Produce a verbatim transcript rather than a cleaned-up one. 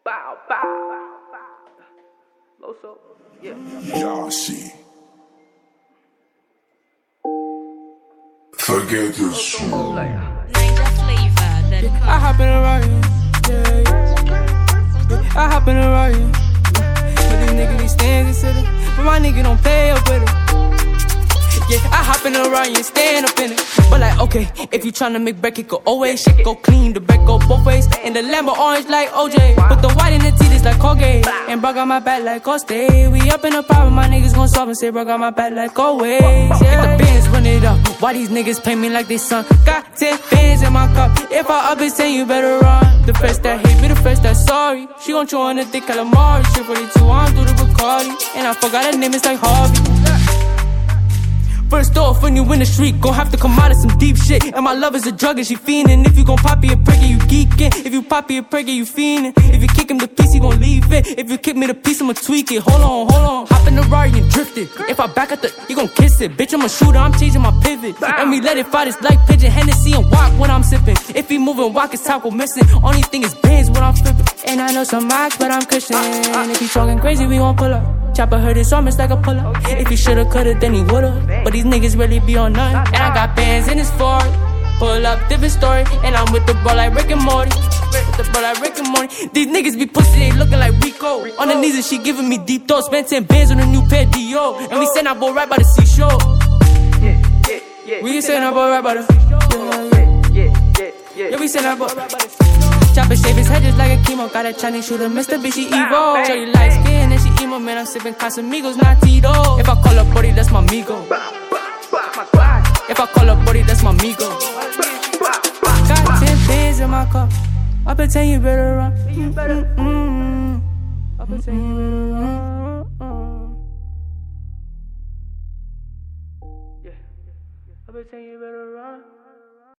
Bow, bow. Loso, yeah. Yasi. Forget this shit. Ninja flavor, that I hop in a riot, yeah, yeah. yeah. I hop in a riot, yeah. But these niggas be staying considered, but my nigga don't pay up with it. Yeah, I hop in a riot and stand up in it. But like, okay, if you tryna make break, it go always. Shit go clean, the break go both ways. And the Lambo orange like O J. Put the white in the teeth, it's like Colgate. And bro got my back like Coste. We up in a problem, my niggas gon' solve and say bro got my back like always. Yeah, the bands run it up. Why these niggas pay me like they son? Got ten bands in my cup. If I up it, say you better run. The first that hate me, the first that sorry. She gon' chew on the thick calamari. Shit forty-two, I'm through the Bacardi. And I forgot her name, it's like Harvey. First off, when you in the street, gon' have to come out of some deep shit. And my love is a drug and she fiendin'. If you gon' pop it a prick, you geekin'. If you pop it a prick, you fiendin'. If you kick him the piece, he gon' leave it. If you kick me the piece, I'ma tweak it. Hold on, hold on. Hop in the Rari and drift it. If I back at the, you gon' kiss it. Bitch, I'm a shooter, I'm changing my pivot. And we let it fight, it's like pigeon, Hennessy and walk when I'm sippin'. If he moving, walk, his top go missing. Only thing is bands when I'm flippin'. And I know some marks, but I'm Christian. If he talking crazy, we gon' pull up. Chopper heard his arm, it's like a pull-up. If he should've, could've, then he would've. But these niggas really be on none. And I got bands in his Ford. Pull up, different story. And I'm with the bro like Rick and Morty. With the bro like Rick and Morty. These niggas be pussy, they looking like Rico. On the knees and she giving me deep thoughts. Spent ten bands on a new pair of Dior. And we send our boy right by the seashore. We send our boy right by the Yeah, we send our boy right by the Chopper shave his head just like a chemo. Got a Chinese shooter, Mister B, she Evo. Show you light skin and she emo. Man, I'm sipping Casamigos, not Tito. If I call up Brody, that's my migo. If I call up Brody, that's my migo. Got ten pins in my cup. I pretend you better run. Mm-mm-mm. I pretend you better run. Yeah. I pretend you better run.